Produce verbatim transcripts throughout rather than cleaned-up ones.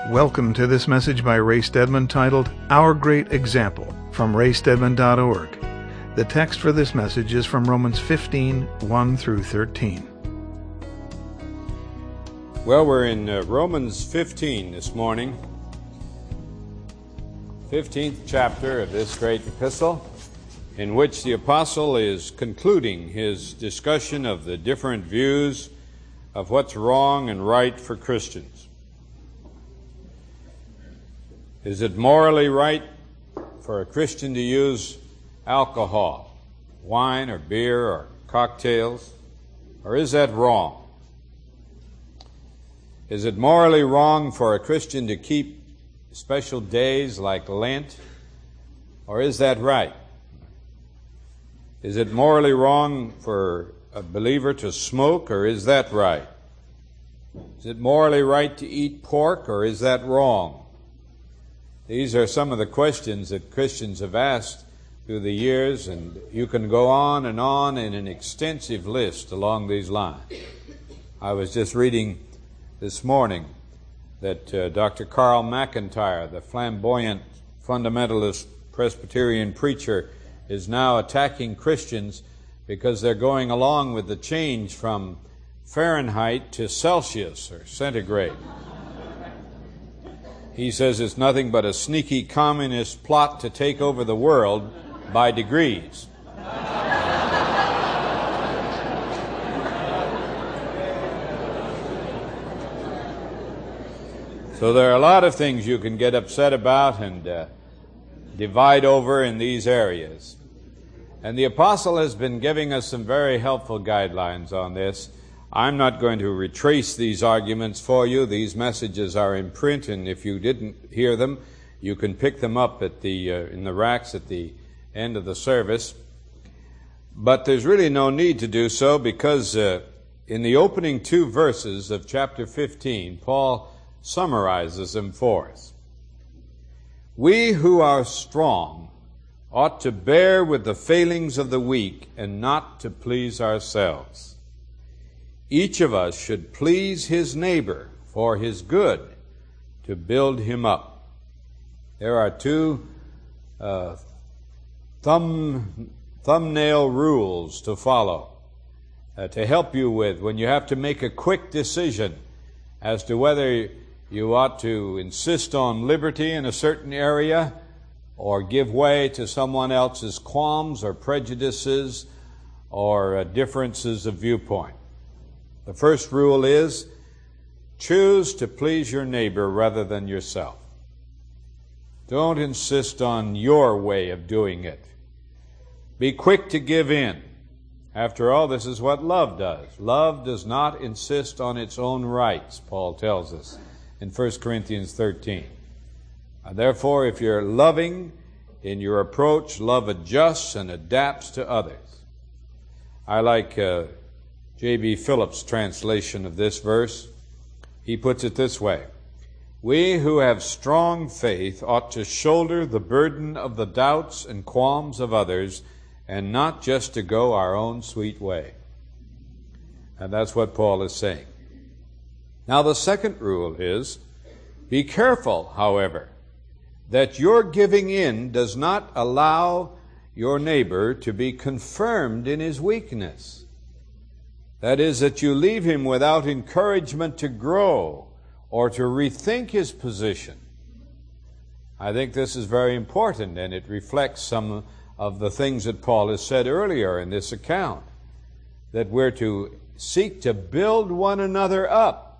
Welcome to this message by Ray Stedman titled, Our Great Example, from ray stedman dot org. The text for this message is from Romans fifteen, one through thirteen. Well, we're in uh, Romans fifteen this morning, fifteenth chapter of this great epistle, in which the apostle is concluding his discussion of the different views of what's wrong and right for Christians. Is it morally right for a Christian to use alcohol, wine or beer or cocktails, or is that wrong? Is it morally wrong for a Christian to keep special days like Lent, or is that right? Is it morally wrong for a believer to smoke, or is that right? Is it morally right to eat pork, or is that wrong? These are some of the questions that Christians have asked through the years, and you can go on and on in an extensive list along these lines. I was just reading this morning that uh, Doctor Carl McIntyre, the flamboyant fundamentalist Presbyterian preacher, is now attacking Christians because they're going along with the change from Fahrenheit to Celsius or centigrade. He says it's nothing but a sneaky communist plot to take over the world by degrees. So there are a lot of things you can get upset about and uh, divide over in these areas. And the apostle has been giving us some very helpful guidelines on this. I'm not going to retrace these arguments for you. These messages are in print, and if you didn't hear them, you can pick them up at the uh, in the racks at the end of the service. But there's really no need to do so, because uh, in the opening two verses of chapter fifteen, Paul summarizes them for us. We who are strong ought to bear with the failings of the weak and not to please ourselves. Each of us should please his neighbor for his good, to build him up. There are two uh, thumb, thumbnail rules to follow uh, to help you with when you have to make a quick decision as to whether you ought to insist on liberty in a certain area or give way to someone else's qualms or prejudices or uh, differences of viewpoint. The first rule is, choose to please your neighbor rather than yourself. Don't insist on your way of doing it. Be quick to give in. After all, this is what love does. Love does not insist on its own rights, Paul tells us in First Corinthians thirteen. And therefore, if you're loving in your approach, love adjusts and adapts to others. I like uh, J B Phillips' translation of this verse. He puts it this way: we who have strong faith ought to shoulder the burden of the doubts and qualms of others, and not just to go our own sweet way. And that's what Paul is saying. Now, the second rule is, be careful, however, that your giving in does not allow your neighbor to be confirmed in his weakness. That is, that you leave him without encouragement to grow or to rethink his position. I think this is very important, and it reflects some of the things that Paul has said earlier in this account, that we're to seek to build one another up.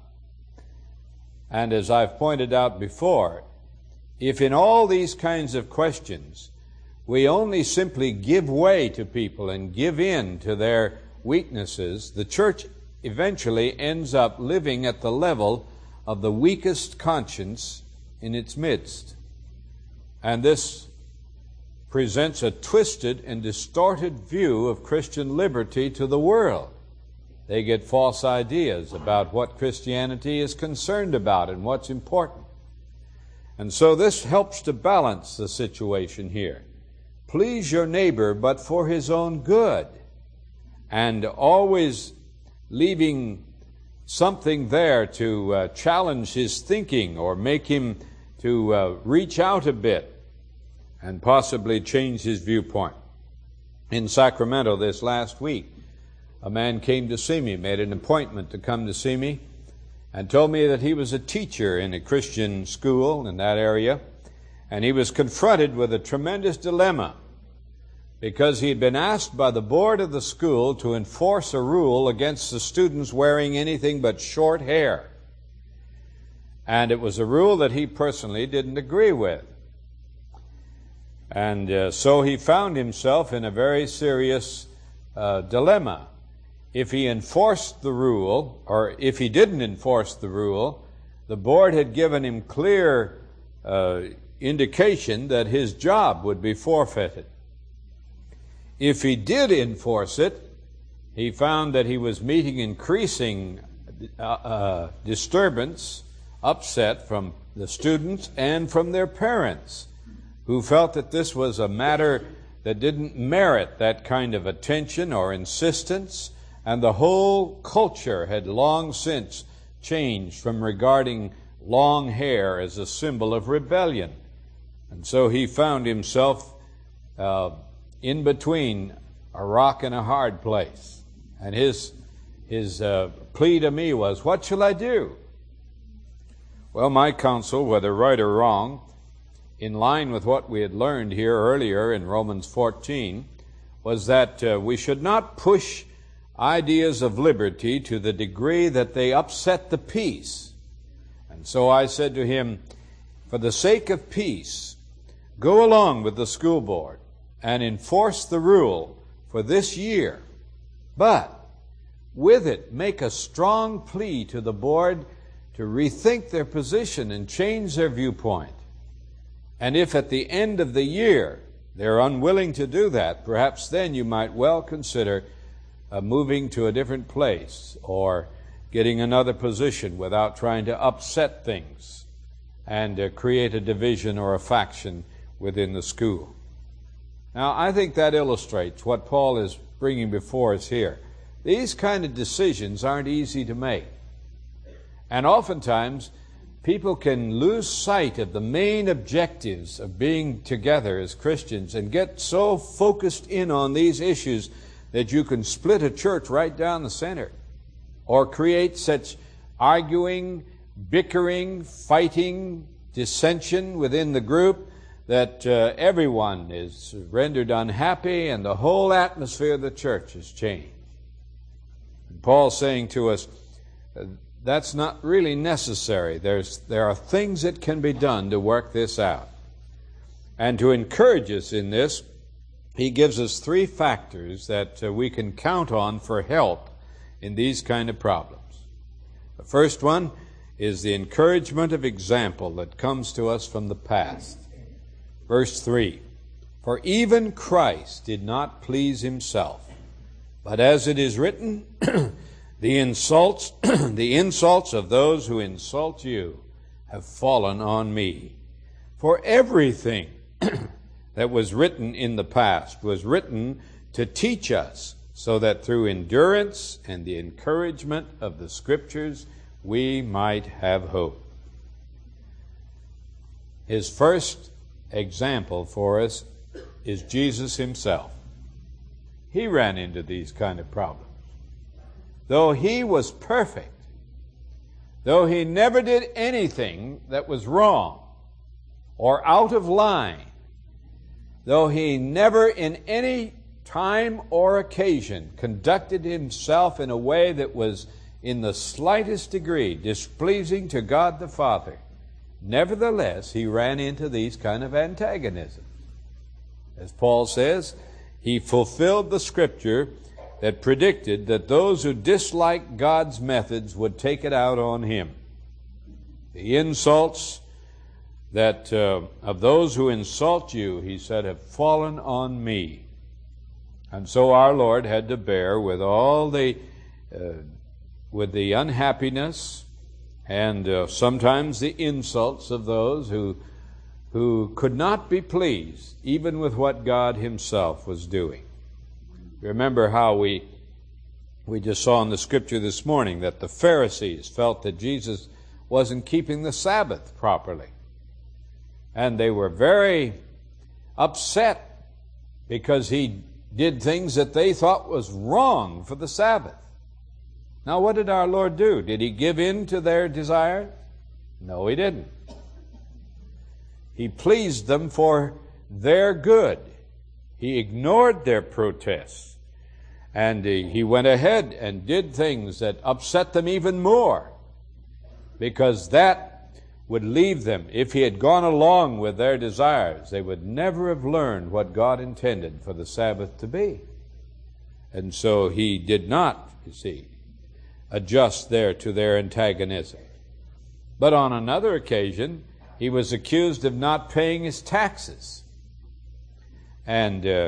And as I've pointed out before, if in all these kinds of questions we only simply give way to people and give in to their weaknesses, the church eventually ends up living at the level of the weakest conscience in its midst. And this presents a twisted and distorted view of Christian liberty to the world. They get false ideas about what Christianity is concerned about and what's important. And so this helps to balance the situation here. Please your neighbor, but for his own good. And always leaving something there to uh, challenge his thinking or make him to uh, reach out a bit and possibly change his viewpoint. In Sacramento this last week, a man came to see me, made an appointment to come to see me, and told me that he was a teacher in a Christian school in that area, and he was confronted with a tremendous dilemma because he had been asked by the board of the school to enforce a rule against the students wearing anything but short hair. And it was a rule that he personally didn't agree with. And uh, so he found himself in a very serious uh, dilemma. If he enforced the rule, or if he didn't enforce the rule, the board had given him clear uh, indication that his job would be forfeited. If he did enforce it, he found that he was meeting increasing uh, uh, disturbance, upset from the students and from their parents, who felt that this was a matter that didn't merit that kind of attention or insistence, and the whole culture had long since changed from regarding long hair as a symbol of rebellion. And so he found himself uh, in between a rock and a hard place. And his, his uh, plea to me was, what shall I do? Well, my counsel, whether right or wrong, in line with what we had learned here earlier in Romans fourteen, was that uh, we should not push ideas of liberty to the degree that they upset the peace. And so I said to him, for the sake of peace, go along with the school board and enforce the rule for this year. But with it, make a strong plea to the board to rethink their position and change their viewpoint. And if at the end of the year they're unwilling to do that, perhaps then you might well consider uh, moving to a different place or getting another position without trying to upset things and uh, create a division or a faction within the school. Now, I think that illustrates what Paul is bringing before us here. These kind of decisions aren't easy to make. And oftentimes, people can lose sight of the main objectives of being together as Christians and get so focused in on these issues that you can split a church right down the center or create such arguing, bickering, fighting, dissension within the group that uh, everyone is rendered unhappy and the whole atmosphere of the church is changed. And Paul's saying to us, uh, that's not really necessary. There's, there are things that can be done to work this out. And to encourage us in this, he gives us three factors that uh, we can count on for help in these kind of problems. The first one is the encouragement of example that comes to us from the past. Verse three, for even Christ did not please himself, but as it is written, The insults, the insults of those who insult you have fallen on me. For everything that was written in the past was written to teach us, so that through endurance and the encouragement of the Scriptures we might have hope. His first example for us is Jesus himself. He ran into these kind of problems. Though he was perfect, though he never did anything that was wrong or out of line, though he never in any time or occasion conducted himself in a way that was in the slightest degree displeasing to God the Father, nevertheless he ran into these kind of antagonisms. As Paul says, he fulfilled the Scripture that predicted that those who disliked God's methods would take it out on him. The insults that uh, of those who insult you, he said, have fallen on me. And so our Lord had to bear with all the uh, with the unhappiness and uh, sometimes the insults of those who who could not be pleased even with what God himself was doing. Remember how we We just saw in the scripture this morning that the Pharisees felt that Jesus wasn't keeping the Sabbath properly. And they were very upset because he did things that they thought was wrong for the Sabbath. Now, what did our Lord do? Did he give in to their desires? No, he didn't. He pleased them for their good. He ignored their protests. And he went ahead and did things that upset them even more, because that would leave them, if he had gone along with their desires, they would never have learned what God intended for the Sabbath to be. And so he did not, you see, adjust there to their antagonism. But on another occasion, he was accused of not paying his taxes. And uh,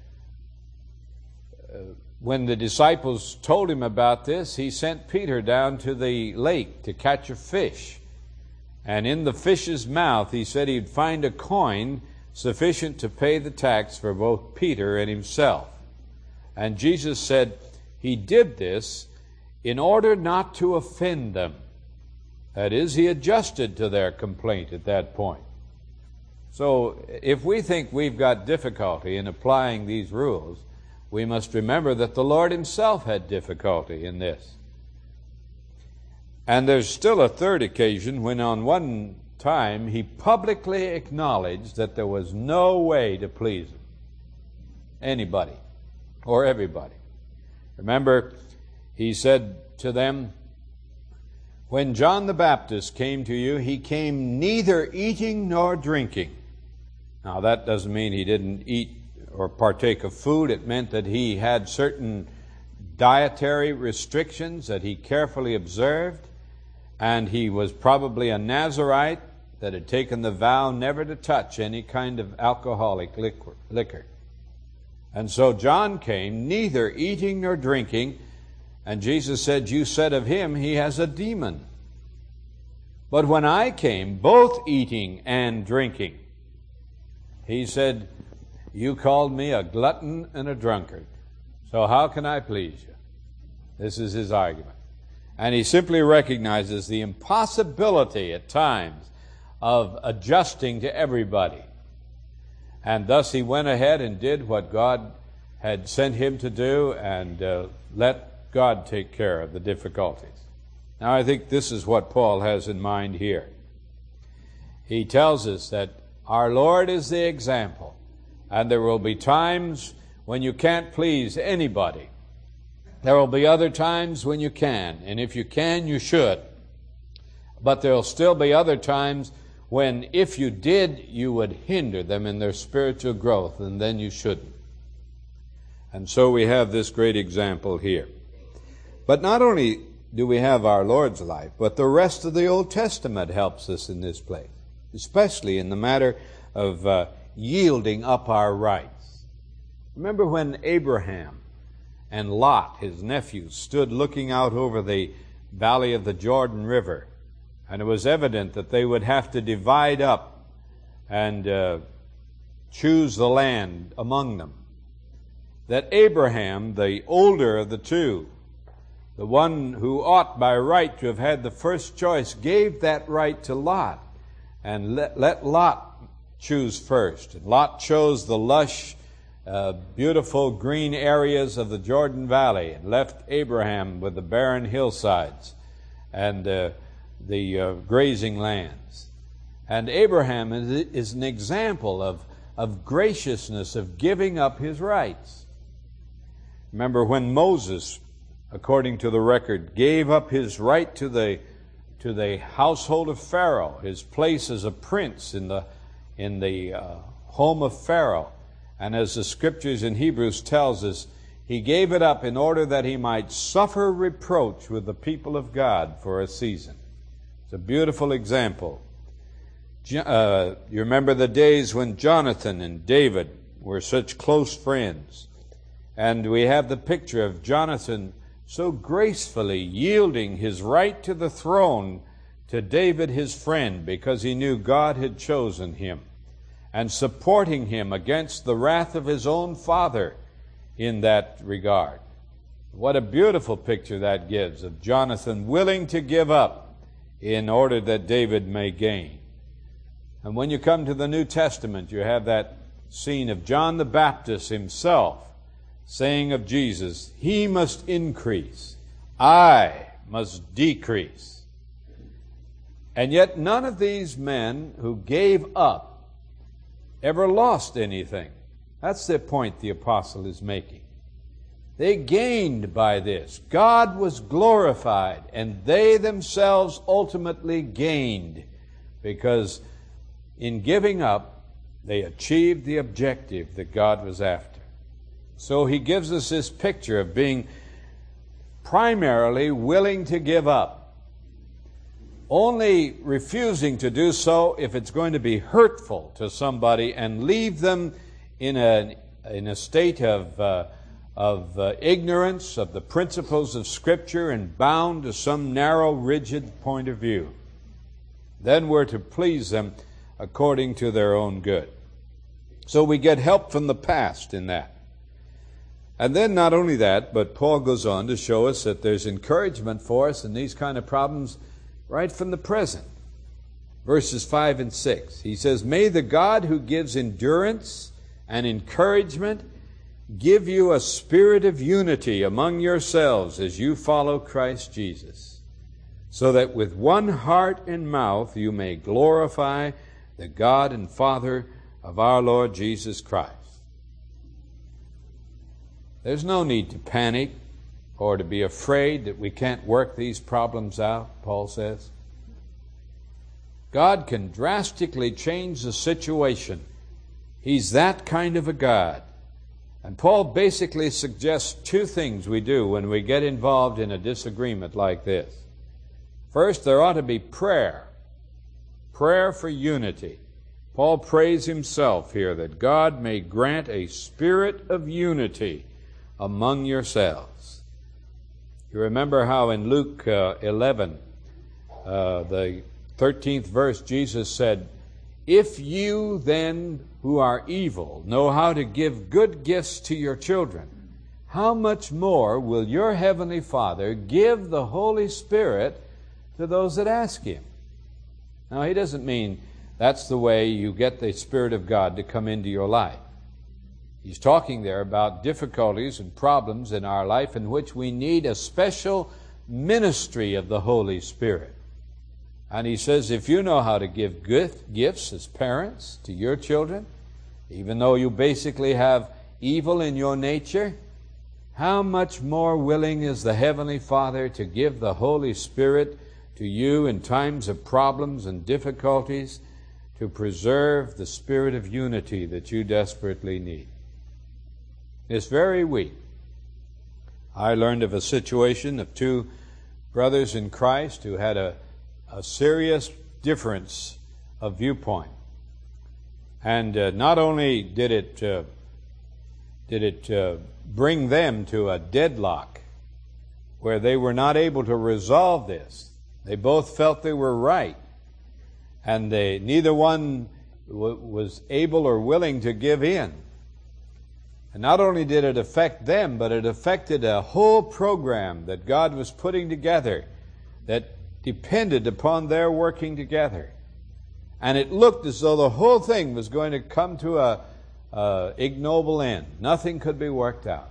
uh, when the disciples told him about this, he sent Peter down to the lake to catch a fish. And in the fish's mouth, he said he'd find a coin sufficient to pay the tax for both Peter and himself. And Jesus said he did this in order not to offend them. That is, he adjusted to their complaint at that point. So if we think we've got difficulty in applying these rules, we must remember that the Lord himself had difficulty in this. And there's still a third occasion when on one time he publicly acknowledged that there was no way to please him, anybody or everybody. Remember, he said to them, "When John the Baptist came to you, he came neither eating nor drinking." Now, that doesn't mean he didn't eat or partake of food. It meant that he had certain dietary restrictions that he carefully observed, and he was probably a Nazirite that had taken the vow never to touch any kind of alcoholic liquor. And so John came neither eating nor drinking, and Jesus said, "You said of him, he has a demon. But when I came, both eating and drinking," he said, "You called me a glutton and a drunkard. So how can I please you?" This is his argument. And he simply recognizes the impossibility at times of adjusting to everybody. And thus he went ahead and did what God had sent him to do, and uh, let God take care of the difficulties. Now, I think this is what Paul has in mind here. He tells us that our Lord is the example, and there will be times when you can't please anybody. There will be other times when you can, and if you can, you should. But there will still be other times when, if you did, you would hinder them in their spiritual growth, and then you shouldn't. And so we have this great example here. But not only do we have our Lord's life, but the rest of the Old Testament helps us in this place, especially in the matter of uh, yielding up our rights. Remember when Abraham and Lot, his nephew, stood looking out over the valley of the Jordan River, and it was evident that they would have to divide up and uh, choose the land among them. That Abraham, the older of the two, the one who ought by right to have had the first choice, gave that right to Lot and let, let Lot choose first. And Lot chose the lush, uh, beautiful green areas of the Jordan Valley and left Abraham with the barren hillsides and uh, the uh, grazing lands. And Abraham is, is an example of, of graciousness, of giving up his rights. Remember when Moses, according to the record, gave up his right to the to the household of Pharaoh, his place as a prince in the in the uh, home of Pharaoh, and as the scriptures in Hebrews tells us, he gave it up in order that he might suffer reproach with the people of God for a season. It's a beautiful example. Uh, you remember the days when Jonathan and David were such close friends, and we have the picture of Jonathan so gracefully yielding his right to the throne to David his friend because he knew God had chosen him, and supporting him against the wrath of his own father in that regard. What a beautiful picture that gives of Jonathan willing to give up in order that David may gain. And when you come to the New Testament, you have that scene of John the Baptist himself saying of Jesus, "He must increase, I must decrease." And yet none of these men who gave up ever lost anything. That's the point the apostle is making. They gained by this. God was glorified, and they themselves ultimately gained, because in giving up, they achieved the objective that God was after. So he gives us this picture of being primarily willing to give up, only refusing to do so if it's going to be hurtful to somebody and leave them in a, in a state of, uh, of uh, ignorance of the principles of Scripture and bound to some narrow, rigid point of view. Then we're to please them according to their own good. So we get help from the past in that. And then not only that, but Paul goes on to show us that there's encouragement for us in these kind of problems right from the present. Verses five and six. He says, "May the God who gives endurance and encouragement give you a spirit of unity among yourselves as you follow Christ Jesus, so that with one heart and mouth you may glorify the God and Father of our Lord Jesus Christ." There's no need to panic or to be afraid that we can't work these problems out, Paul says. God can drastically change the situation. He's that kind of a God. And Paul basically suggests two things we do when we get involved in a disagreement like this. First, there ought to be prayer. Prayer for unity. Paul prays himself here that God may grant a spirit of unity among yourselves. You remember how in Luke uh, eleven, uh, the thirteenth verse, Jesus said, "If you then who are evil know how to give good gifts to your children, how much more will your heavenly Father give the Holy Spirit to those that ask Him?" Now, he doesn't mean that's the way you get the Spirit of God to come into your life. He's talking there about difficulties and problems in our life in which we need a special ministry of the Holy Spirit. And he says, if you know how to give gift, gifts as parents to your children, even though you basically have evil in your nature, how much more willing is the Heavenly Father to give the Holy Spirit to you in times of problems and difficulties to preserve the spirit of unity that you desperately need. This very week, I learned of a situation of two brothers in Christ who had a, a serious difference of viewpoint. And uh, not only did it, uh, did it uh, bring them to a deadlock where they were not able to resolve this, they both felt they were right, and they, neither one w- was able or willing to give in. And not only did it affect them, but it affected a whole program that God was putting together that depended upon their working together. And it looked as though the whole thing was going to come to a, a ignoble end. Nothing could be worked out.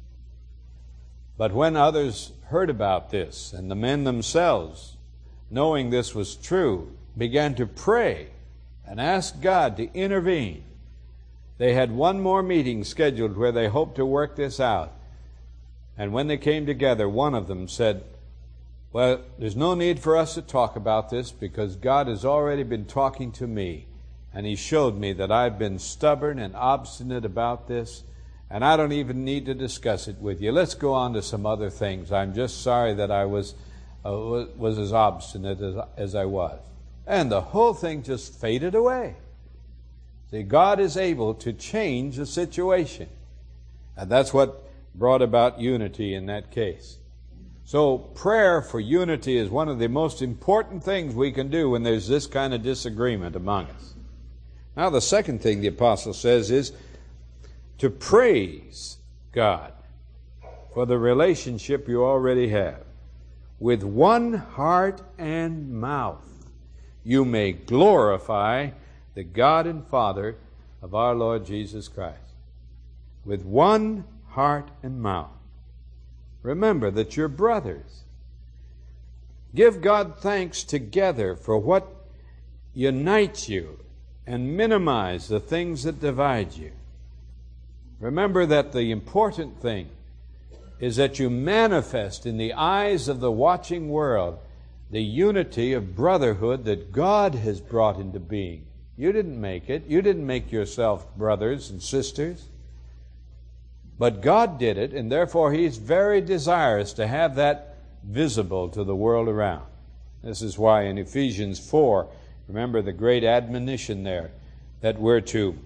But when others heard about this, and the men themselves, knowing this was true, began to pray and ask God to intervene, they had one more meeting scheduled where they hoped to work this out. And when they came together, one of them said, "Well, there's no need for us to talk about this because God has already been talking to me. And He showed me that I've been stubborn and obstinate about this, and I don't even need to discuss it with you. Let's go on to some other things. I'm just sorry that I was, uh, was as obstinate as, as I was." And the whole thing just faded away. See, God is able to change the situation. And that's what brought about unity in that case. So prayer for unity is one of the most important things we can do when there's this kind of disagreement among us. Now, the second thing the apostle says is to praise God for the relationship you already have. With one heart and mouth you may glorify the God and Father of our Lord Jesus Christ. With one heart and mouth. Remember that you're brothers. Give God thanks together for what unites you and minimize the things that divide you. Remember that the important thing is that you manifest in the eyes of the watching world the unity of brotherhood that God has brought into being. You didn't make it. You didn't make yourself brothers and sisters. But God did it, and therefore He's very desirous to have that visible to the world around. This is why in Ephesians four, remember the great admonition there, that we're to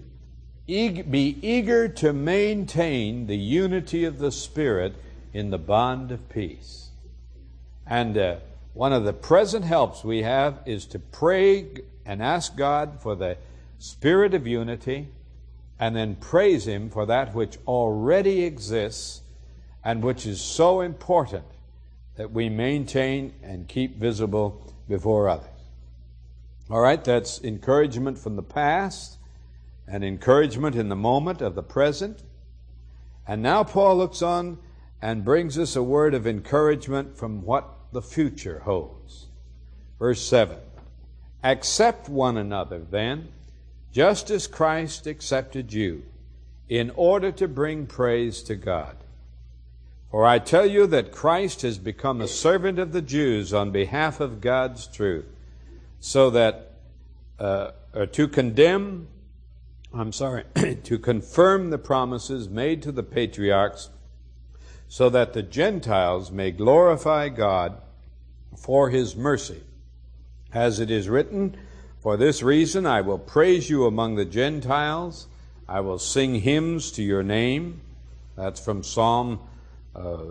be eager to maintain the unity of the Spirit in the bond of peace. And uh, one of the present helps we have is to pray and ask God for the spirit of unity, and then praise Him for that which already exists and which is so important that we maintain and keep visible before others. All right, that's encouragement from the past and encouragement in the moment of the present. And now Paul looks on and brings us a word of encouragement from what the future holds. Verse seven. Accept one another then, just as Christ accepted you, in order to bring praise to God. For I tell you that Christ has become a servant of the Jews on behalf of God's truth, so that uh, or to condemn, I'm sorry, to confirm the promises made to the patriarchs, so that the Gentiles may glorify God for His mercy. As it is written, for this reason I will praise you among the Gentiles. I will sing hymns to your name. That's from Psalm uh,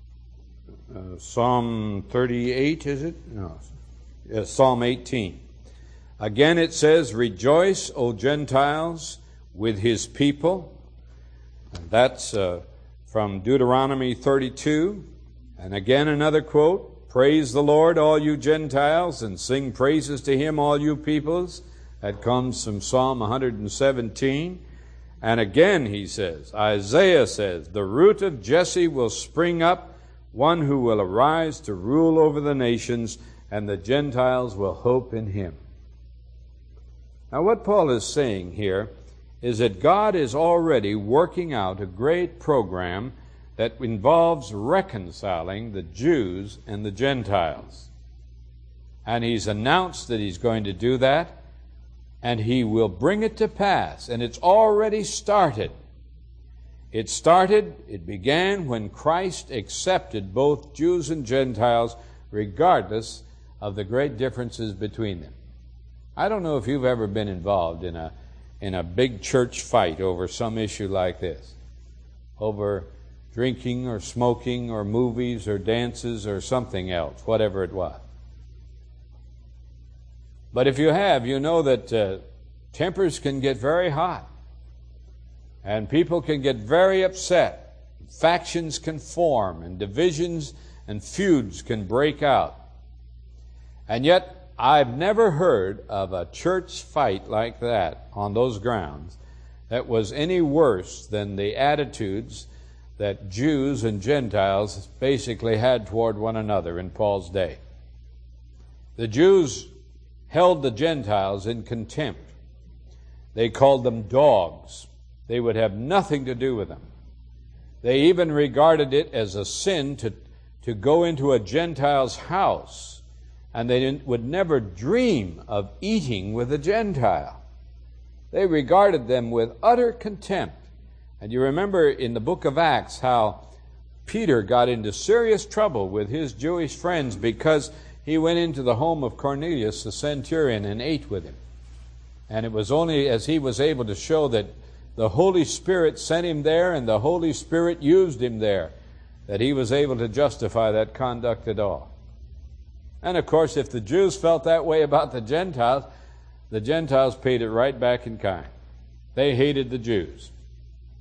uh, Psalm thirty-eight, is it? No, uh, Psalm eighteen. Again it says, rejoice, O Gentiles, with His people. And that's uh, from Deuteronomy thirty-two. And again another quote, praise the Lord, all you Gentiles, and sing praises to Him, all you peoples. That comes from Psalm one seventeen. And again he says, Isaiah says, the root of Jesse will spring up, one who will arise to rule over the nations, and the Gentiles will hope in Him. Now what Paul is saying here is that God is already working out a great program that involves reconciling the Jews and the Gentiles. And He's announced that He's going to do that, and He will bring it to pass. And it's already started. It started, it began when Christ accepted both Jews and Gentiles, regardless of the great differences between them. I don't know if you've ever been involved in a in a big church fight over some issue like this, over drinking or smoking or movies or dances or something else, whatever it was. But if you have, you know that uh, tempers can get very hot, and people can get very upset. Factions can form, and divisions and feuds can break out. And yet, I've never heard of a church fight like that on those grounds that was any worse than the attitudes that Jews and Gentiles basically had toward one another in Paul's day. The Jews held the Gentiles in contempt. They called them dogs. They would have nothing to do with them. They even regarded it as a sin to, to go into a Gentile's house, and they didn't, would never dream of eating with a Gentile. They regarded them with utter contempt. And you remember in the book of Acts how Peter got into serious trouble with his Jewish friends because he went into the home of Cornelius, the centurion, and ate with him. And it was only as he was able to show that the Holy Spirit sent him there and the Holy Spirit used him there that he was able to justify that conduct at all. And of course, if the Jews felt that way about the Gentiles, the Gentiles paid it right back in kind. They hated the Jews.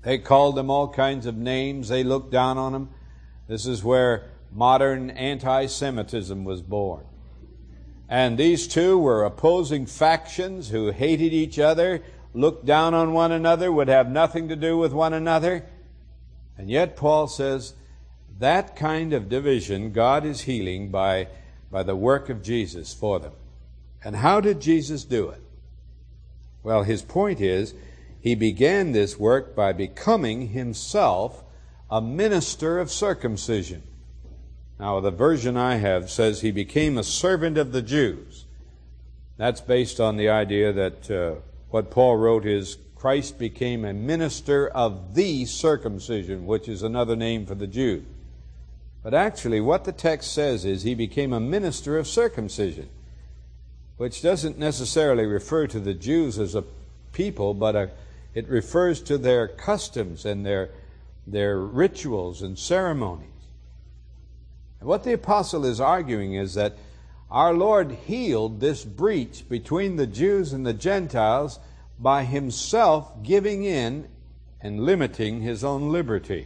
They called them all kinds of names. They looked down on them. This is where modern anti-Semitism was born. And these two were opposing factions who hated each other, looked down on one another, would have nothing to do with one another. And yet Paul says that kind of division God is healing by, by the work of Jesus for them. And how did Jesus do it? Well, his point is, he began this work by becoming himself a minister of circumcision. Now, the version I have says he became a servant of the Jews. That's based on the idea that uh, what Paul wrote is Christ became a minister of the circumcision, which is another name for the Jews. But actually, what the text says is he became a minister of circumcision, which doesn't necessarily refer to the Jews as a people, but a, it refers to their customs and their, their rituals and ceremonies. And what the apostle is arguing is that our Lord healed this breach between the Jews and the Gentiles by himself giving in and limiting his own liberty.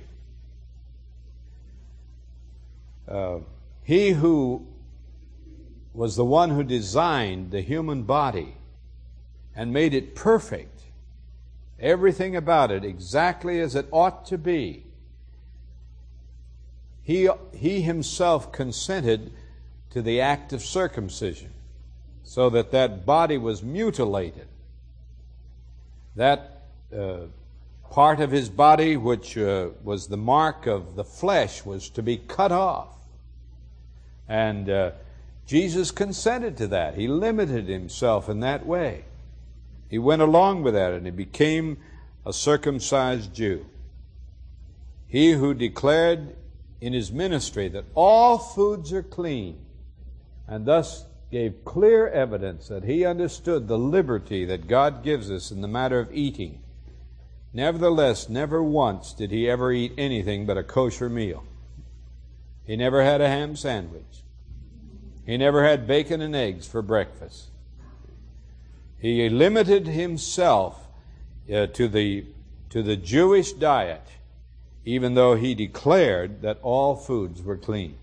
Uh, he who was the one who designed the human body and made it perfect, everything about it exactly as it ought to be, He, he himself consented to the act of circumcision so that that body was mutilated. That uh, part of his body which uh, was the mark of the flesh was to be cut off. And uh, Jesus consented to that. He limited himself in that way. He went along with that and he became a circumcised Jew. He who declared in his ministry that all foods are clean, and thus gave clear evidence that he understood the liberty that God gives us in the matter of eating. Nevertheless, never once did he ever eat anything but a kosher meal. He never had a ham sandwich. He never had bacon and eggs for breakfast. He limited himself uh, to the, to the Jewish diet, even though he declared that all foods were clean.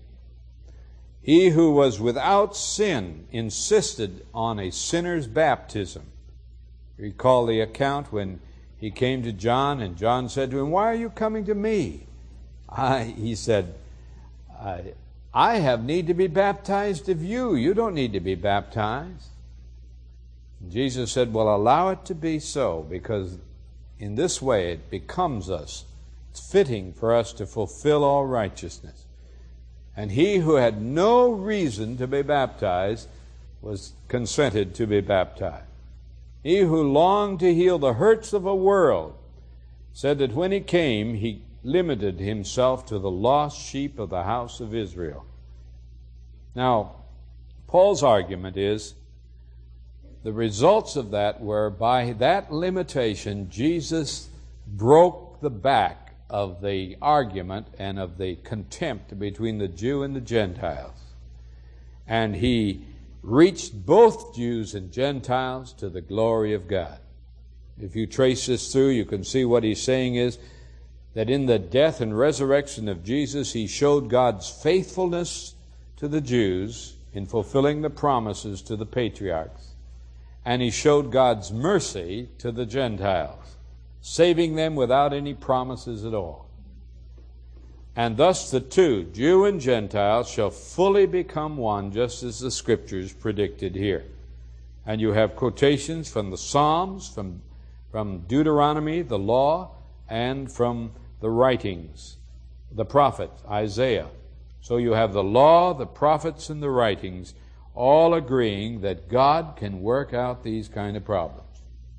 He who was without sin insisted on a sinner's baptism. Recall the account when he came to John, and John said to him, "Why are you coming to me?" I, he said, I, I have need to be baptized of you. You don't need to be baptized. And Jesus said, "Well, allow it to be so, because in this way it becomes us. It's fitting for us to fulfill all righteousness." And he who had no reason to be baptized was consented to be baptized. He who longed to heal the hurts of a world said that when he came, he limited himself to the lost sheep of the house of Israel. Now, Paul's argument is the results of that were by that limitation, Jesus broke the back of the argument and of the contempt between the Jew and the Gentiles. And he reached both Jews and Gentiles to the glory of God. If you trace this through, you can see what he's saying is that in the death and resurrection of Jesus, he showed God's faithfulness to the Jews in fulfilling the promises to the patriarchs, and he showed God's mercy to the Gentiles, saving them without any promises at all. And thus the two, Jew and Gentile, shall fully become one, just as the Scriptures predicted here. And you have quotations from the Psalms, from, from Deuteronomy, the law, and from the writings, the prophet, Isaiah. So you have the law, the prophets, and the writings, all agreeing that God can work out these kind of problems.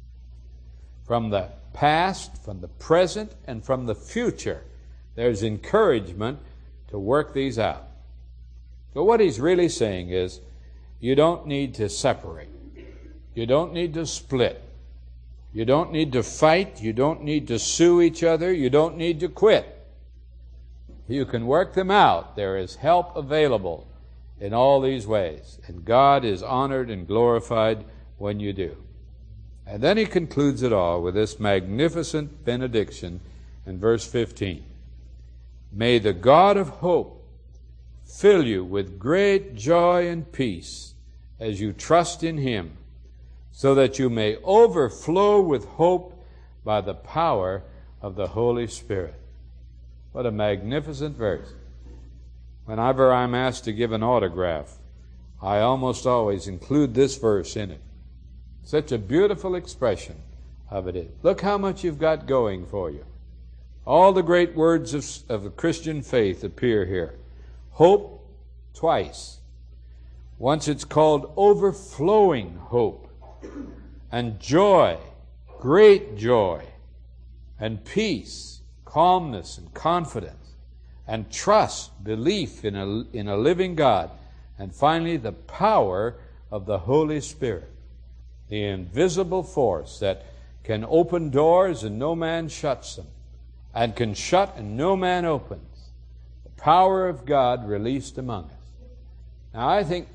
From the past, from the present, and from the future, there's encouragement to work these out. So what he's really saying is, you don't need to separate. You don't need to split. You don't need to fight. You don't need to sue each other. You don't need to quit. You can work them out. There is help available in all these ways. And God is honored and glorified when you do. And then he concludes it all with this magnificent benediction and verse fifteen. May the God of hope fill you with great joy and peace as you trust in Him, so that you may overflow with hope by the power of the Holy Spirit. What a magnificent verse. Whenever I'm asked to give an autograph, I almost always include this verse in it. Such a beautiful expression of it is. Look how much you've got going for you. All the great words of, of the Christian faith appear here. Hope, twice. Once it's called overflowing hope. And joy, great joy. And peace, calmness and confidence. And trust, belief in a, in a living God. And finally, the power of the Holy Spirit. The invisible force that can open doors and no man shuts them, and can shut and no man opens. The power of God released among us. Now, I think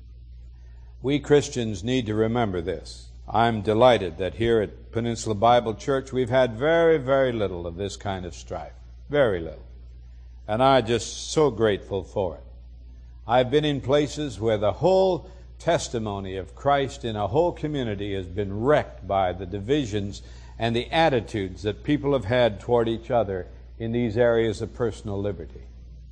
we Christians need to remember this. I'm delighted that here at Peninsula Bible Church we've had very, very little of this kind of strife. Very little. And I'm just so grateful for it. I've been in places where the whole testimony of Christ in a whole community has been wrecked by the divisions and the attitudes that people have had toward each other in these areas of personal liberty.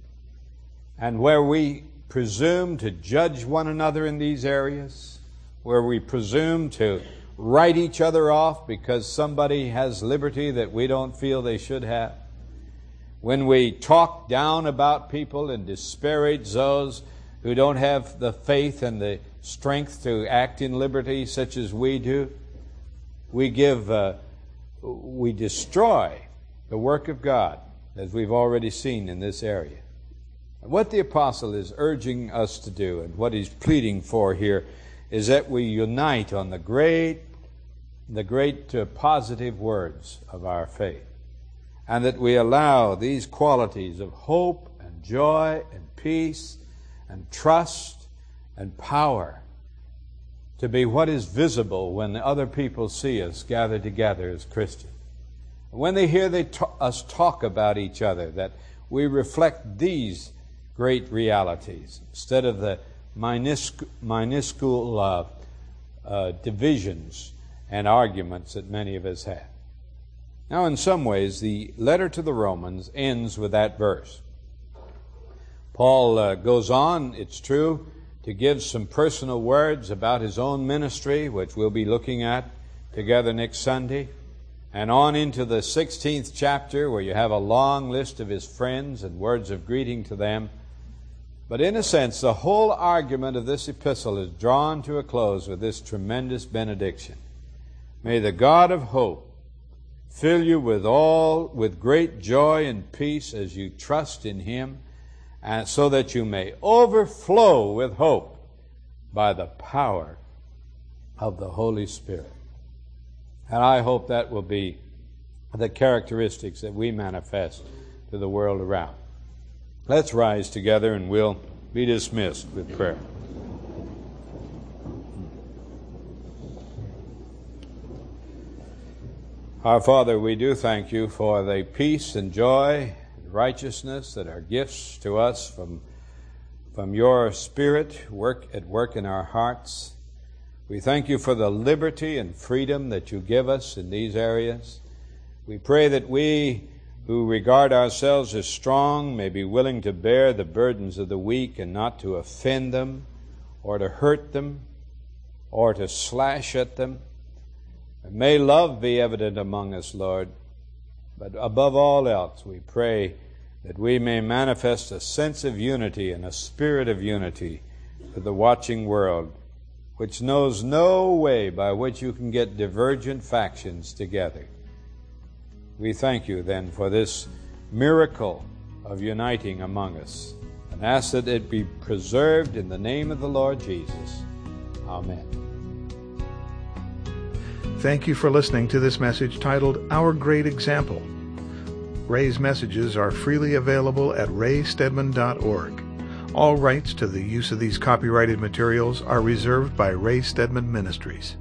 And where we presume to judge one another in these areas, where we presume to write each other off because somebody has liberty that we don't feel they should have, when we talk down about people and disparage those who don't have the faith and the strength to act in liberty such as we do, we give, uh, we destroy the work of God, as we've already seen in this area. And what the apostle is urging us to do, and what he's pleading for here, is that we unite on the great, the great uh, positive words of our faith, and that we allow these qualities of hope and joy and peace and trust and power to be what is visible when other people see us gathered together as Christians. When they hear they ta- us talk about each other, that we reflect these great realities instead of the minuscule, minuscule uh, uh, divisions and arguments that many of us have. Now, in some ways, the letter to the Romans ends with that verse. Paul uh, goes on, it's true, to give some personal words about his own ministry, which we'll be looking at together next Sunday, and on into the sixteenth chapter, where you have a long list of his friends and words of greeting to them. But in a sense, the whole argument of this epistle is drawn to a close with this tremendous benediction. May the God of hope fill you with all, with great joy and peace as you trust in Him, and so that you may overflow with hope by the power of the Holy Spirit. And I hope that will be the characteristics that we manifest to the world around. Let's rise together and we'll be dismissed with prayer. Our Father, we do thank you for the peace and joy and righteousness that are gifts to us from, from your Spirit work at work in our hearts. We thank you for the liberty and freedom that you give us in these areas. We pray that we who regard ourselves as strong may be willing to bear the burdens of the weak and not to offend them or to hurt them or to slash at them. And may love be evident among us, Lord. But above all else, we pray that we may manifest a sense of unity and a spirit of unity to the watching world, which knows no way by which you can get divergent factions together. We thank you then for this miracle of uniting among us, and ask that it be preserved in the name of the Lord Jesus. Amen. Thank you for listening to this message titled Our Great Example. Ray's messages are freely available at ray stedman dot org. All rights to the use of these copyrighted materials are reserved by Ray Stedman Ministries.